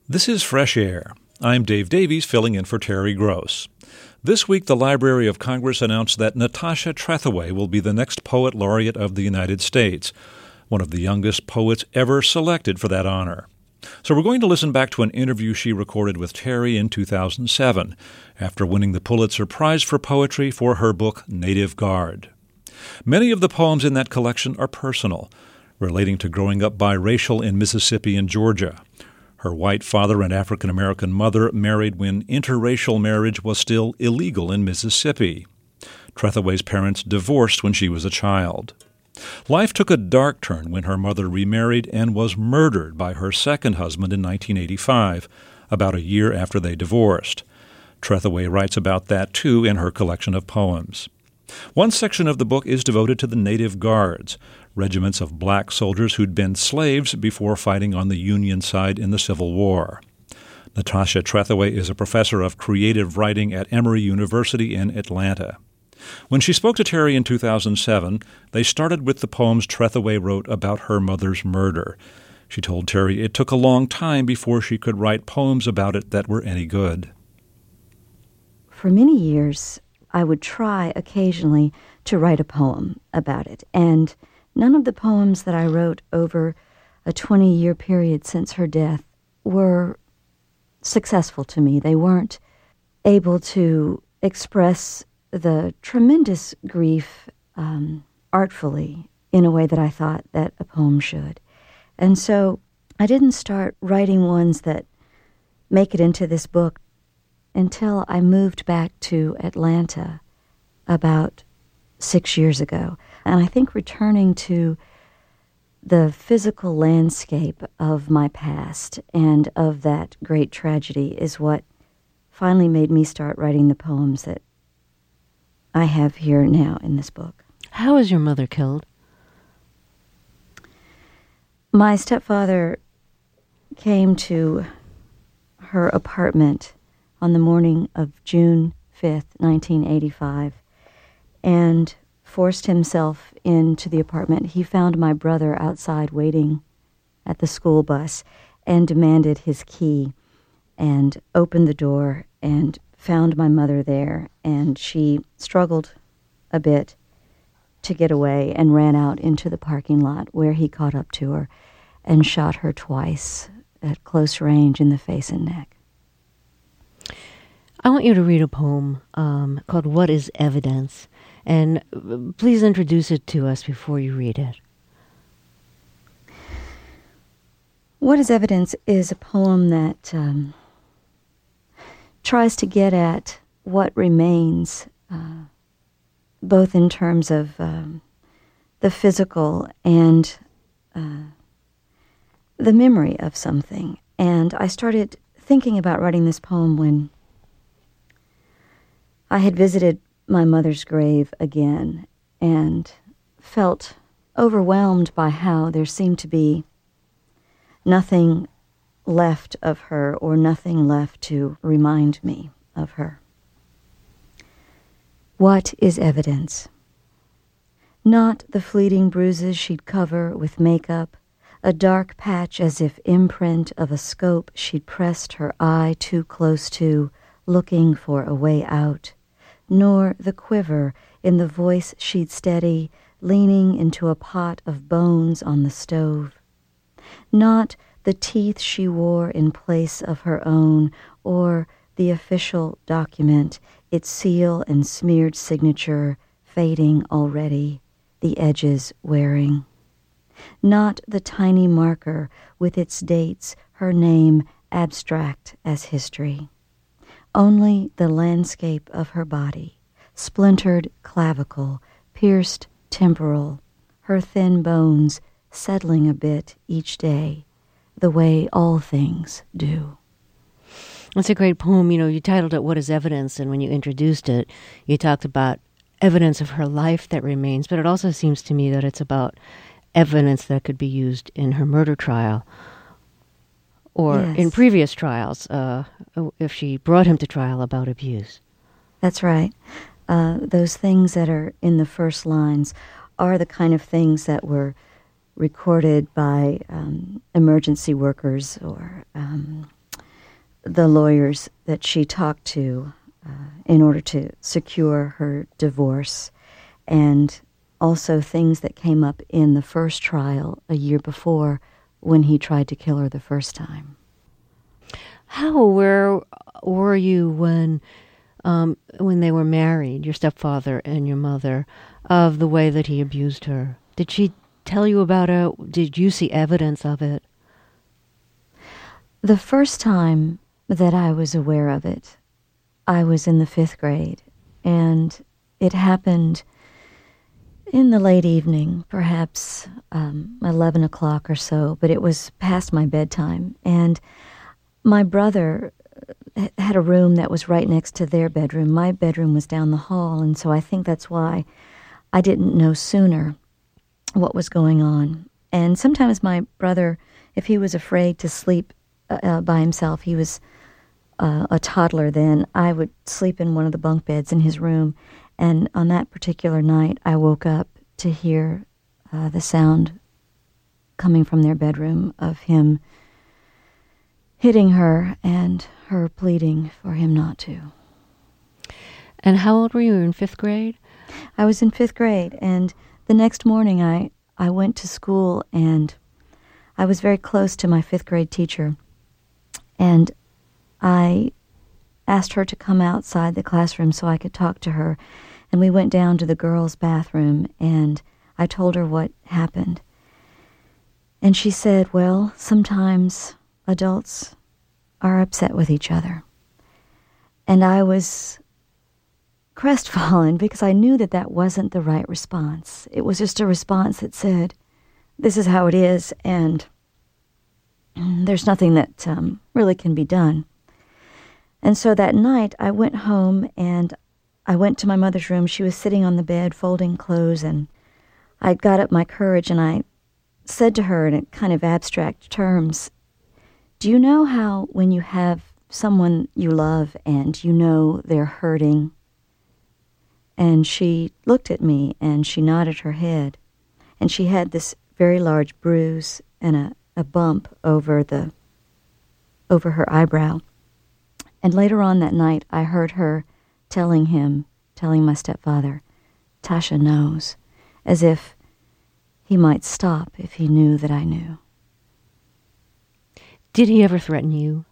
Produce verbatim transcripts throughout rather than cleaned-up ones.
This is Fresh Air. I'm Dave Davies, filling in for Terry Gross. This week, the Library of Congress announced that Natasha Trethewey will be the next Poet Laureate of the United States, one of the youngest poets ever selected for that honor. So we're going to listen back to an interview she recorded with Terry in two thousand seven, after winning the Pulitzer Prize for Poetry for her book Native Guard. Many of the poems in that collection are personal, relating to growing up biracial in Mississippi and Georgia. Her white father and African-American mother married when interracial marriage was still illegal in Mississippi. Trethewey's parents divorced when she was a child. Life took a dark turn when her mother remarried and was murdered by her second husband in nineteen eighty-five, about a year after they divorced. Trethewey writes about that, too, in her collection of poems. One section of the book is devoted to the Native Guards, regiments of black soldiers who'd been slaves before fighting on the Union side in the Civil War. Natasha Trethewey is a professor of creative writing at Emory University in Atlanta. When she spoke to Terry in two thousand seven, they started with the poems Trethewey wrote about her mother's murder. She told Terry it took a long time before she could write poems about it that were any good. For many years, I would try occasionally to write a poem about it, and none of the poems that I wrote over a twenty-year period since her death were successful to me. They weren't able to express the tremendous grief um, artfully in a way that I thought that a poem should. And so I didn't start writing ones that make it into this book until I moved back to Atlanta about six years ago. And I think returning to the physical landscape of my past and of that great tragedy is what finally made me start writing the poems that I have here now in this book. How was your mother killed? My stepfather came to her apartment on the morning of June fifth, nineteen eighty-five, and forced himself into the apartment. He found my brother outside waiting at the school bus and demanded his key and opened the door and found my mother there, and she struggled a bit to get away and ran out into the parking lot where he caught up to her and shot her twice at close range in the face and neck. I want you to read a poem um, called What is Evidence? And please introduce it to us before you read it. What is Evidence is a poem that um, tries to get at what remains, uh, both in terms of um, the physical and uh, the memory of something. And I started thinking about writing this poem when I had visited my mother's grave again and felt overwhelmed by how there seemed to be nothing left of her or nothing left to remind me of her. What is evidence? Not the fleeting bruises she'd cover with makeup, a dark patch as if imprint of a scope she'd pressed her eye too close to, looking for a way out, nor the quiver in the voice she'd steady, leaning into a pot of bones on the stove. Not the teeth she wore in place of her own, or the official document, its seal and smeared signature fading already, the edges wearing. Not the tiny marker with its dates, her name abstract as history. Only the landscape of her body, splintered clavicle, pierced temporal, her thin bones settling a bit each day, the way all things do. That's a great poem. You know, you titled it What is Evidence? And when you introduced it, you talked about evidence of her life that remains, but it also seems to me that it's about evidence that could be used in her murder trial or yes. in previous trials, uh, if she brought him to trial about abuse. That's right. Uh, those things that are in the first lines are the kind of things that were recorded by um, emergency workers or um, the lawyers that she talked to uh, in order to secure her divorce, and also things that came up in the first trial a year before when he tried to kill her the first time. How aware were you when um, when they were married, your stepfather and your mother, of the way that he abused her? Did she tell you about it? Did you see evidence of it? The first time that I was aware of it, I was in the fifth grade, and it happened in the late evening, perhaps um, eleven o'clock or so, but it was past my bedtime. And my brother had a room that was right next to their bedroom. My bedroom was down the hall, and so I think that's why I didn't know sooner what was going on. And sometimes my brother, if he was afraid to sleep uh, by himself, he was uh, a toddler then, I would sleep in one of the bunk beds in his room. And on that particular night, I woke up to hear uh, the sound coming from their bedroom of him hitting her and her pleading for him not to. And how old were you? In fifth grade? I was in fifth grade, and the next morning I, I went to school, and I was very close to my fifth grade teacher, and I asked her to come outside the classroom so I could talk to her. And we went down to the girls' bathroom, and I told her what happened. And she said, well, sometimes adults are upset with each other. And I was crestfallen because I knew that that wasn't the right response. It was just a response that said, this is how it is, and there's nothing that um, really can be done. And so that night, I went home, and I went to my mother's room. She was sitting on the bed folding clothes, and I got up my courage, and I said to her in kind of abstract terms, do you know how when you have someone you love and you know they're hurting? And she looked at me, and she nodded her head, and she had this very large bruise and a, a bump over the over her eyebrow. And later on that night, I heard her telling him, telling my stepfather, Tasha knows, as if he might stop if he knew that I knew. Did he ever threaten you?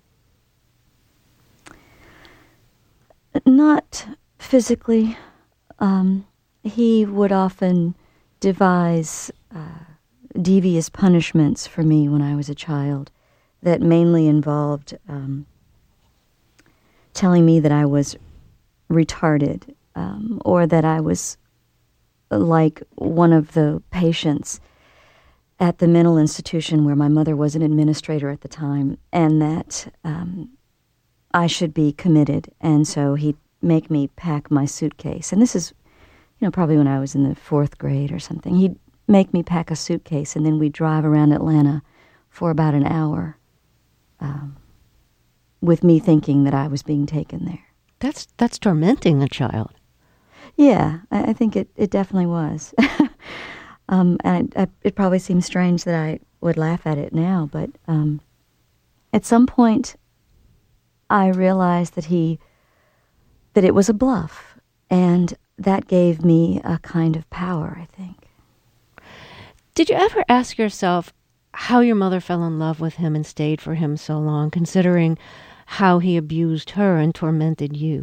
Not physically. Um, he would often devise uh, devious punishments for me when I was a child that mainly involved um, telling me that I was retarded, um, or that I was like one of the patients at the mental institution where my mother was an administrator at the time, and that um, I should be committed. And so he'd make me pack my suitcase. And this is, you know, probably when I was in the fourth grade or something. He'd make me pack a suitcase, and then we'd drive around Atlanta for about an hour um, with me thinking that I was being taken there. That's that's tormenting a child. Yeah, I, I think it, it definitely was. um, and I, I, it probably seems strange that I would laugh at it now, but um, at some point I realized that he, that it was a bluff, and that gave me a kind of power, I think. Did you ever ask yourself how your mother fell in love with him and stayed for him so long, considering how he abused her and tormented you?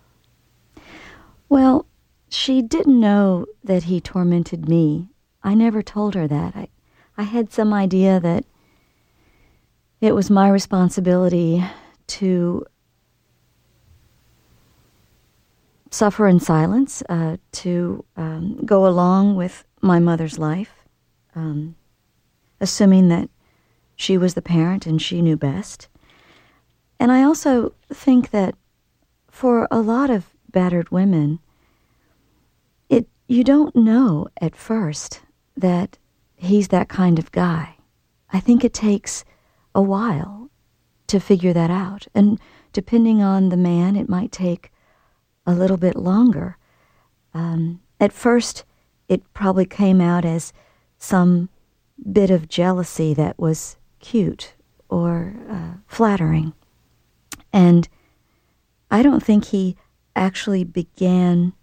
Well, she didn't know that he tormented me. I never told her that. I, I had some idea that it was my responsibility to suffer in silence, uh, to um, go along with my mother's life, um, assuming that she was the parent and she knew best. And I also think that for a lot of battered women, it you don't know at first that he's that kind of guy. I think it takes a while to figure that out. And depending on the man, it might take a little bit longer. Um, at first, it probably came out as some bit of jealousy that was cute or uh, flattering. And I don't think he actually began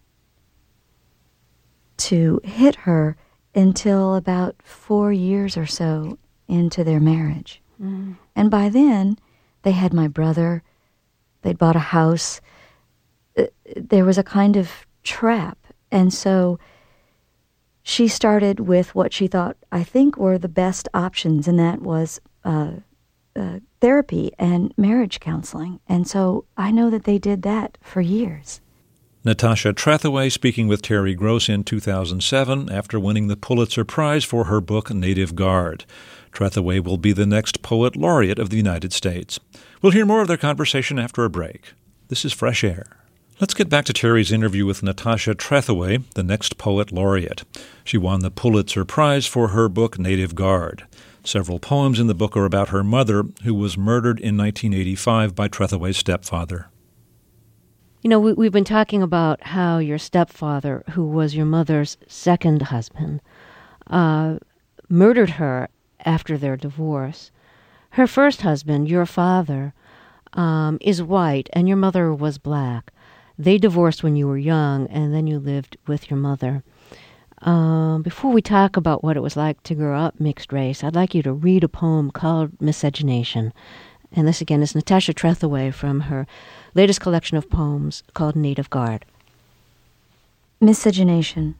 to hit her until about four years or so into their marriage. Mm. And by then, they had my brother, they'd bought a house. There was a kind of trap. And so she started with what she thought, I think, were the best options, and that was uh, uh, therapy and marriage counseling. And so I know that they did that for years. Natasha Trethewey speaking with Terry Gross in two thousand seven after winning the Pulitzer Prize for her book Native Guard. Trethewey will be the next Poet Laureate of the United States. We'll hear more of their conversation after a break. This is Fresh Air. Let's get back to Terry's interview with Natasha Trethewey, the next Poet Laureate. She won the Pulitzer Prize for her book Native Guard. Several poems in the book are about her mother, who was murdered in nineteen eighty-five by Trethewey's stepfather. You know, we, we've been talking about how your stepfather, who was your mother's second husband, uh, murdered her after their divorce. Her first husband, your father, um, is white, and your mother was black. They divorced when you were young, and then you lived with your mother. Um, before we talk about what it was like to grow up mixed race, I'd like you to read a poem called Miscegenation. And this, again, is Natasha Trethewey from her latest collection of poems called Native Guard. Miscegenation.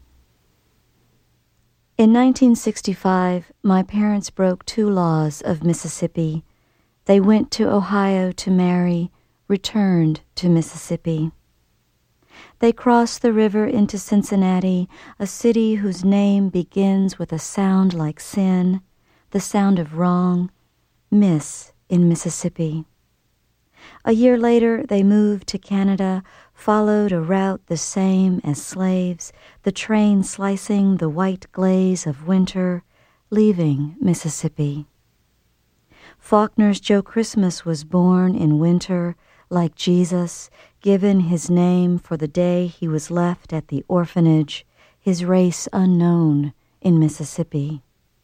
In nineteen sixty-five, my parents broke two laws of Mississippi. They went to Ohio to marry, returned to Mississippi. They crossed the river into Cincinnati, a city whose name begins with a sound like sin, the sound of wrong, miss in Mississippi. A year later, they moved to Canada, followed a route the same as slaves, the train slicing the white glaze of winter, leaving Mississippi. Faulkner's Joe Christmas was born in winter, like Jesus, given his name for the day he was left at the orphanage, his race unknown in Mississippi.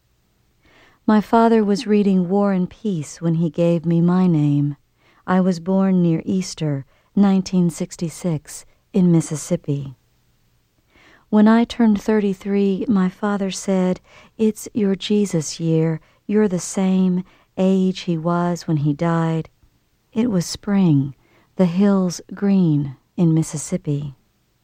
My father was reading War and Peace when he gave me my name. I was born near Easter, nineteen sixty-six, in Mississippi. When I turned thirty-three, my father said, "It's your Jesus year. You're the same age he was when he died." It was spring, the hills green in Mississippi.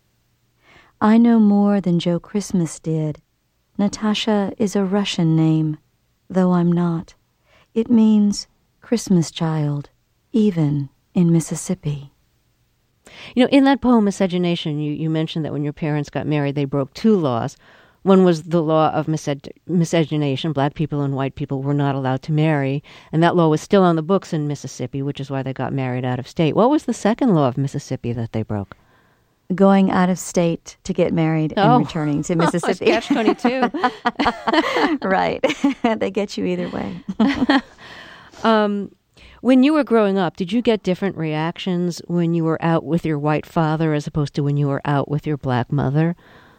I know more than Joe Christmas did. Natasha is a Russian name, though I'm not. It means Christmas child, even in Mississippi. You know, in that poem, Miscegenation, you, you mentioned that when your parents got married, they broke two laws. One was the law of miscegenation. Black people and white people were not allowed to marry. And that law was still on the books in Mississippi, which is why they got married out of state. What was the second law of Mississippi that they broke? Going out of state to get married oh. and returning to Mississippi. catch twenty-two. Right. They get you either way. um, when you were growing up, did you get different reactions when you were out with your white father as opposed to when you were out with your black mother?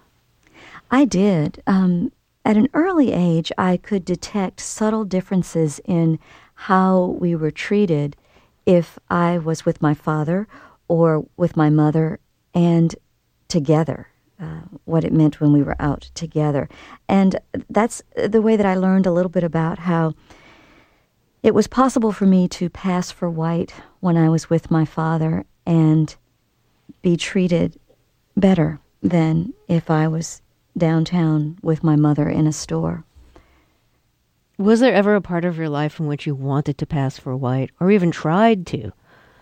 I did. Um, at an early age, I could detect subtle differences in how we were treated if I was with my father or with my mother and together, uh, what it meant when we were out together. And that's the way that I learned a little bit about how it was possible for me to pass for white when I was with my father and be treated better than if I was downtown with my mother in a store. Was there ever a part of your life in which you wanted to pass for white or even tried to?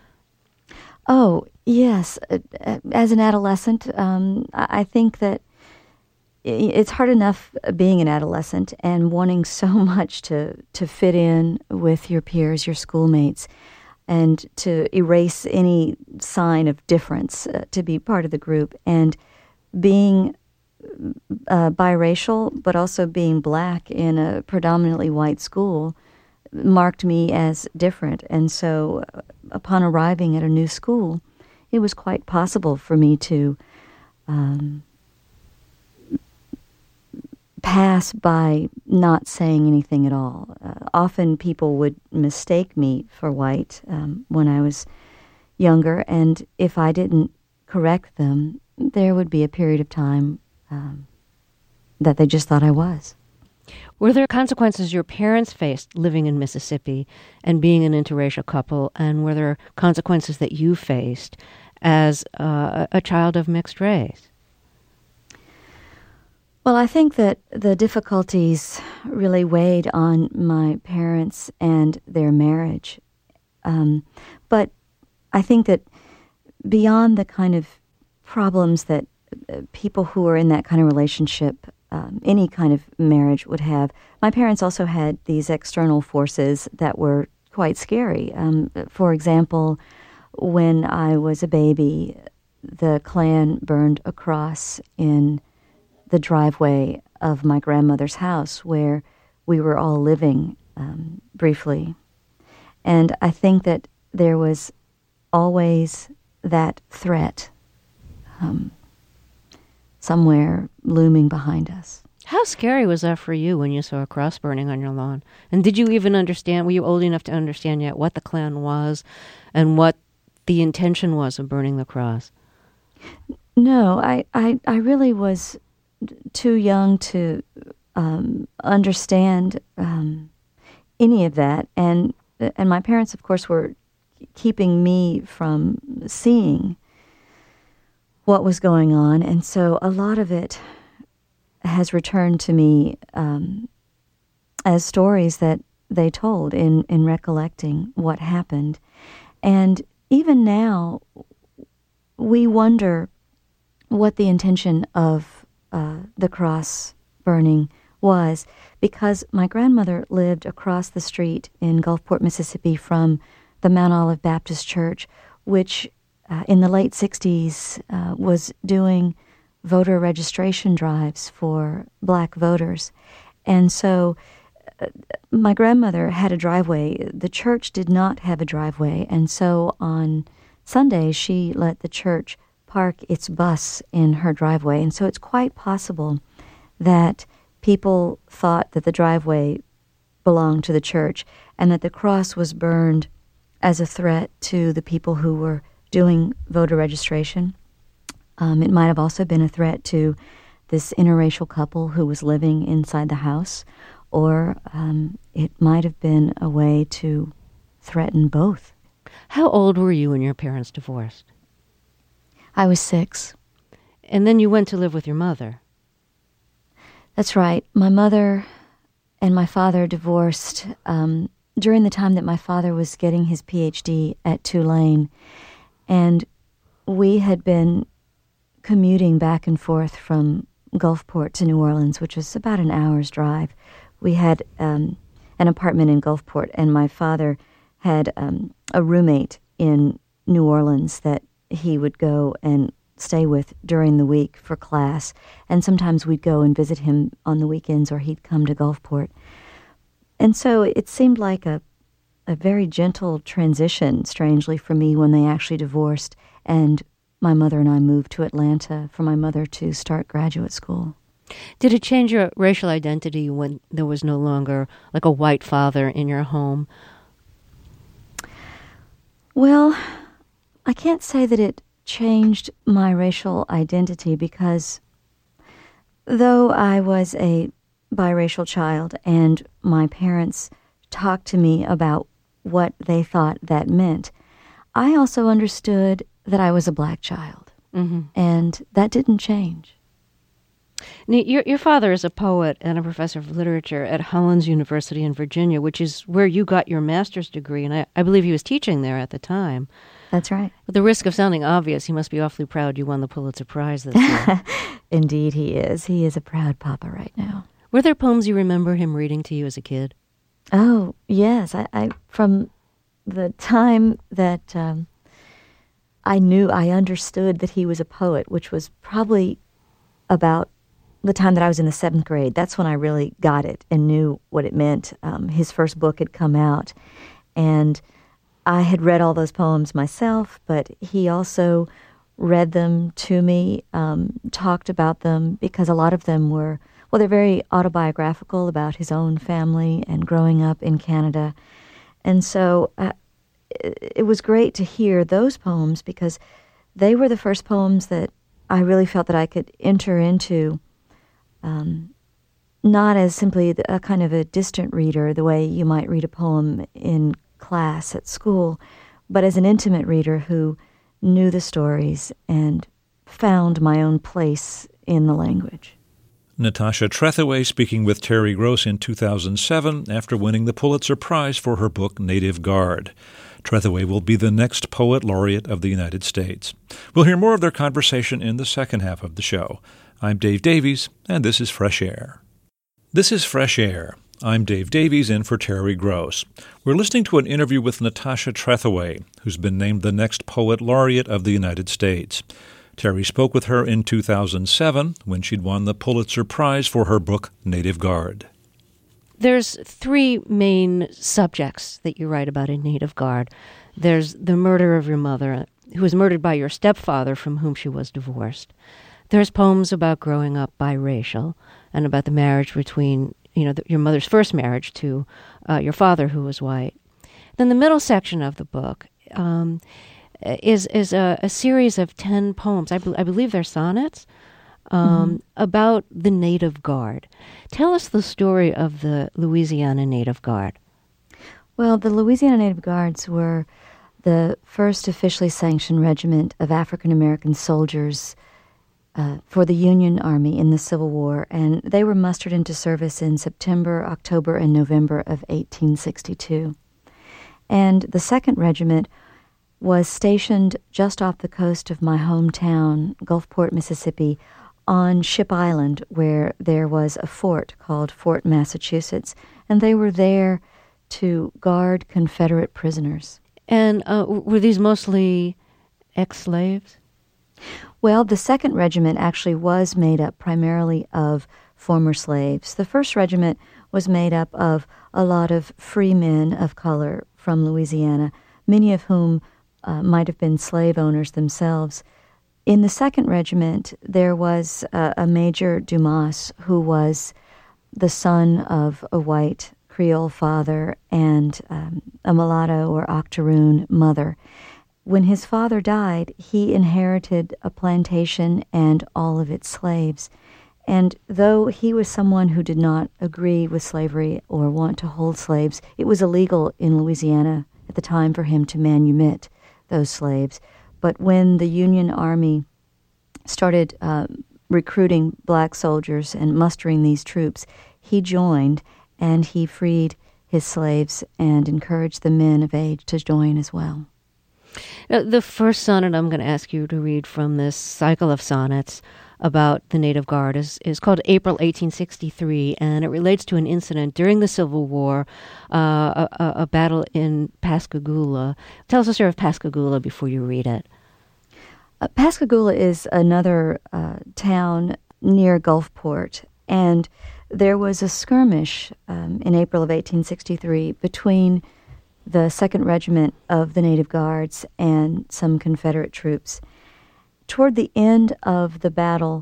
Oh, yes. As an adolescent, um, I think that it's hard enough being an adolescent and wanting so much to, to fit in with your peers, your schoolmates, and to erase any sign of difference, uh, to be part of the group. And being uh, biracial, but also being black in a predominantly white school marked me as different. And so uh, upon arriving at a new school, it was quite possible for me to um, pass by not saying anything at all. Uh, often people would mistake me for white um, when I was younger, and if I didn't correct them, there would be a period of time um, that they just thought I was. Were there consequences your parents faced living in Mississippi and being an interracial couple, and were there consequences that you faced as uh, a child of mixed race? Well, I think that the difficulties really weighed on my parents and their marriage. Um, but I think that beyond the kind of problems that uh, people who are in that kind of relationship, um, any kind of marriage would have, my parents also had these external forces that were quite scary. Um, for example, when I was a baby, the Klan burned a cross in the driveway of my grandmother's house where we were all living um, briefly. And I think that there was always that threat um, somewhere looming behind us. How scary was that for you when you saw a cross burning on your lawn? And did you even understand, were you old enough to understand yet what the Klan was and what the intention was of burning the cross? No, I, I, I really was too young to um, understand um, any of that. And and my parents, of course, were keeping me from seeing what was going on. And so a lot of it has returned to me um, as stories that they told in, in recollecting what happened. And even now, we wonder what the intention of uh, the cross burning was, because my grandmother lived across the street in Gulfport, Mississippi from the Mount Olive Baptist Church, which uh, in the late sixties uh, was doing voter registration drives for black voters. And so uh, my grandmother had a driveway. The church did not have a driveway, and so on Sunday she let the church park its bus in her driveway. And so it's quite possible that people thought that the driveway belonged to the church and that the cross was burned as a threat to the people who were doing voter registration. Um, it might have also been a threat to this interracial couple who was living inside the house, or um, it might have been a way to threaten both. How old were you when your parents divorced? I was six. And then you went to live with your mother. That's right. My mother and my father divorced um, during the time that my father was getting his P H D at Tulane. And we had been commuting back and forth from Gulfport to New Orleans, which was about an hour's drive. We had um, an apartment in Gulfport, and my father had um, a roommate in New Orleans that he would go and stay with during the week for class, and sometimes we'd go and visit him on the weekends, or he'd come to Gulfport. And so it seemed like a, a very gentle transition, strangely, for me when they actually divorced, and my mother and I moved to Atlanta for my mother to start graduate school. Did it change your racial identity when there was no longer like a white father in your home? Well, I can't say that it changed my racial identity, because though I was a biracial child and my parents talked to me about what they thought that meant, I also understood that I was a black child, mm-hmm. and that didn't change. Now, your, your father is a poet and a professor of literature at Hollins University in Virginia, which is where you got your master's degree, and I, I believe he was teaching there at the time. That's right. At the risk of sounding obvious, he must be awfully proud you won the Pulitzer Prize this year. Indeed he is. He is a proud papa right now. Were there poems you remember him reading to you as a kid? Oh, yes. I, I from the time that um, I knew, I understood that he was a poet, which was probably about the time that I was in the seventh grade. That's when I really got it and knew what it meant. Um, his first book had come out, and I had read all those poems myself, but he also read them to me, um, talked about them, because a lot of them were, well, they're very autobiographical about his own family and growing up in Canada. And so uh, it, it was great to hear those poems because they were the first poems that I really felt that I could enter into, um, not as simply a kind of a distant reader, the way you might read a poem in class at school, but as an intimate reader who knew the stories and found my own place in the language. Natasha Trethewey speaking with Terry Gross in two thousand seven after winning the Pulitzer Prize for her book Native Guard. Trethewey will be the next Poet Laureate of the United States. We'll hear more of their conversation in the second half of the show. I'm Dave Davies, and this is Fresh Air. This is Fresh Air. I'm Dave Davies, in for Terry Gross. We're listening to an interview with Natasha Trethewey, who's been named the next Poet Laureate of the United States. Terry spoke with her in two thousand seven when she'd won the Pulitzer Prize for her book Native Guard. There's three main subjects that you write about in Native Guard. There's the murder of your mother, who was murdered by your stepfather from whom she was divorced. There's poems about growing up biracial and about the marriage between, you know, the, your mother's first marriage to uh, your father, who was white. Then the middle section of the book um, is is a, a series of ten poems. I, be, I believe they're sonnets. Um, mm-hmm. About the Native Guard. Tell us the story of the Louisiana Native Guard. Well, the Louisiana Native Guards were the first officially sanctioned regiment of African American soldiers uh, for the Union Army in the Civil War, and they were mustered into service in September, October, and November of eighteen sixty-two. And the second regiment was stationed just off the coast of my hometown, Gulfport, Mississippi, on Ship Island, where there was a fort called Fort Massachusetts, and they were there to guard Confederate prisoners. And uh, were these mostly ex-slaves? Well, the second regiment actually was made up primarily of former slaves. The first regiment was made up of a lot of free men of color from Louisiana, many of whom uh, might have been slave owners themselves. In the second regiment, there was uh, a Major Dumas who was the son of a white Creole father and um, a mulatto or octoroon mother. When his father died, he inherited a plantation and all of its slaves. And though he was someone who did not agree with slavery or want to hold slaves, it was illegal in Louisiana at the time for him to manumit those slaves. But when the Union Army started uh, recruiting black soldiers and mustering these troops, he joined, and he freed his slaves and encouraged the men of age to join as well. Now, the first sonnet I'm going to ask you to read from this cycle of sonnets about the Native Guard is, is called April eighteen sixty-three, and it relates to an incident during the Civil War, uh, a, a battle in Pascagoula. Tell us the story of Pascagoula before you read it. Uh, Pascagoula is another uh, town near Gulfport, and there was a skirmish um, in April of eighteen sixty-three between the second Regiment of the Native Guards and some Confederate troops. Toward the end of the battle,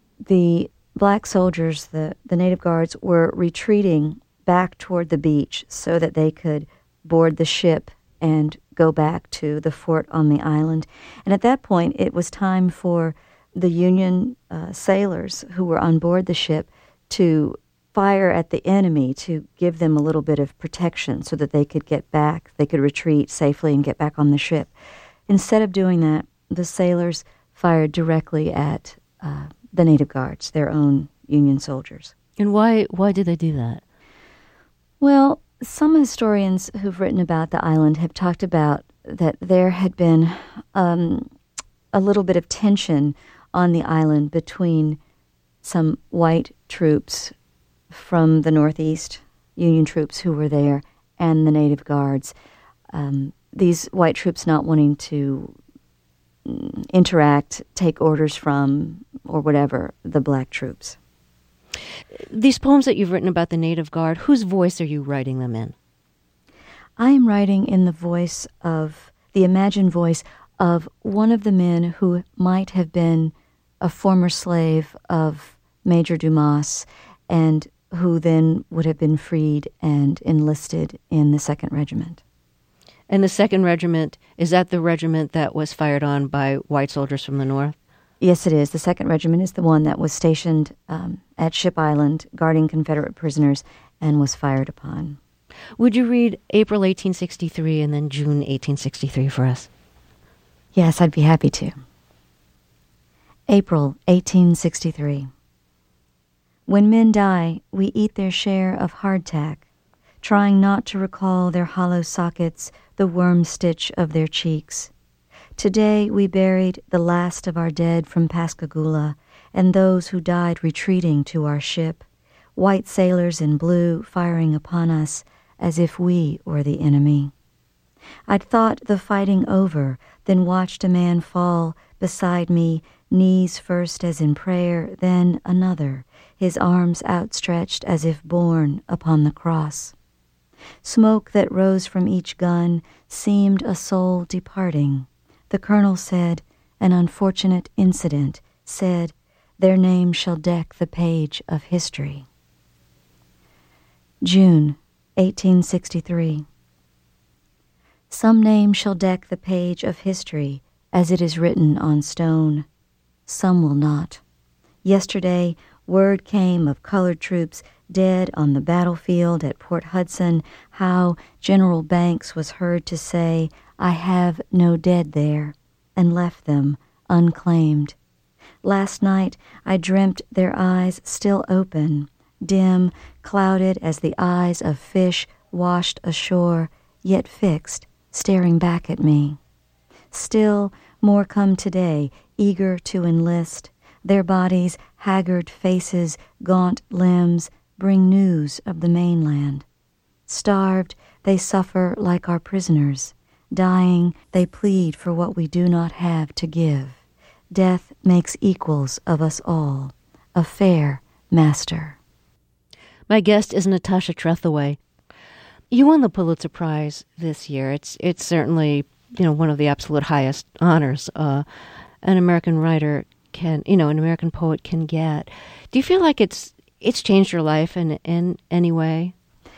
the black soldiers, the, the Native Guards, were retreating back toward the beach so that they could board the ship and go back to the fort on the island. And at that point, it was time for the Union uh, sailors who were on board the ship to fire at the enemy to give them a little bit of protection so that they could get back, they could retreat safely and get back on the ship. Instead of doing that, the sailors fired directly at uh, the Native Guards, their own Union soldiers. And why why did they do that? Well, some historians who've written about the island have talked about that there had been um, a little bit of tension on the island between some white troops from the Northeast, Union troops who were there, and the Native Guards. Um, these white troops not wanting to interact, take orders from, or whatever, the black troops. These poems that you've written about the Native Guard, whose voice are you writing them in? I am writing in the voice of, the imagined voice of one of the men who might have been a former slave of Major Dumas and who then would have been freed and enlisted in the second Regiment. And the second Regiment, is that the regiment that was fired on by white soldiers from the North? Yes, it is. The second Regiment is the one that was stationed um, at Ship Island, guarding Confederate prisoners, and was fired upon. Would you read April eighteen sixty-three and then June eighteen sixty-three for us? Yes, I'd be happy to. April eighteen sixty-three. When men die, we eat their share of hardtack, trying not to recall their hollow sockets, the worm stitch of their cheeks. Today we buried the last of our dead from Pascagoula, and those who died retreating to our ship, white sailors in blue firing upon us as if we were the enemy. I'd thought the fighting over, then watched a man fall beside me, knees first as in prayer, then another, his arms outstretched as if borne upon the cross. Smoke that rose from each gun seemed a soul departing. The colonel said, an unfortunate incident, said, their name shall deck the page of history. June eighteen sixty-three. Some name shall deck the page of history as it is written on stone. Some will not. Yesterday, word came of colored troops dead on the battlefield at Port Hudson, how General Banks was heard to say, I have no dead there, and left them unclaimed. Last night I dreamt their eyes still open, dim, clouded as the eyes of fish washed ashore, yet fixed, staring back at me. Still more come today, eager to enlist. Their bodies, haggard faces, gaunt limbs, bring news of the mainland. Starved, they suffer like our prisoners. Dying, they plead for what we do not have to give. Death makes equals of us all. A fair master. My guest is Natasha Trethewey. You won the Pulitzer Prize this year. It's it's certainly, you know, one of the absolute highest honors uh, an American writer can, you know, an American poet can get. Do you feel like it's it's changed your life in in any way?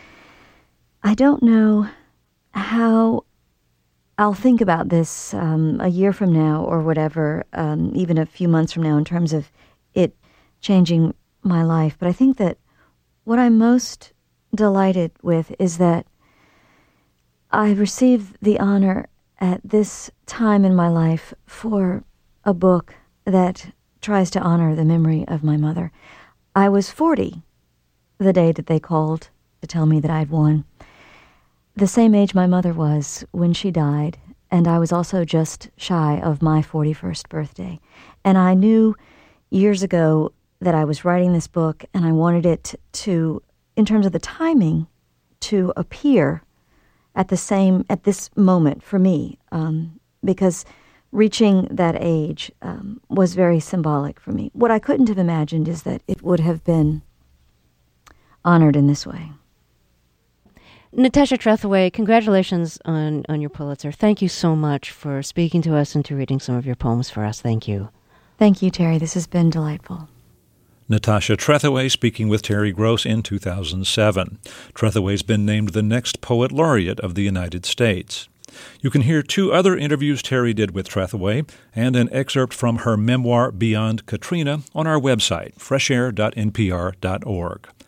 I don't know how I'll think about this um, a year from now or whatever, um, even a few months from now in terms of it changing my life. But I think that what I'm most delighted with is that I received the honor at this time in my life for a book that tries to honor the memory of my mother. I was forty the day that they called to tell me that I'd won. The same age my mother was when she died, and I was also just shy of my forty-first birthday. And I knew years ago that I was writing this book, and I wanted it to, in terms of the timing, to appear at the same, at this moment for me, um, because reaching that age um, was very symbolic for me. What I couldn't have imagined is that it would have been honored in this way. Natasha Trethewey, congratulations on, on your Pulitzer. Thank you so much for speaking to us and to reading some of your poems for us. Thank you. Thank you, Terry. This has been delightful. Natasha Trethewey speaking with Terry Gross in two thousand seven. Trethewey's been named the next Poet Laureate of the United States. You can hear two other interviews Terry did with Trethewey and an excerpt from her memoir Beyond Katrina on our website, fresh air dot n p r dot org.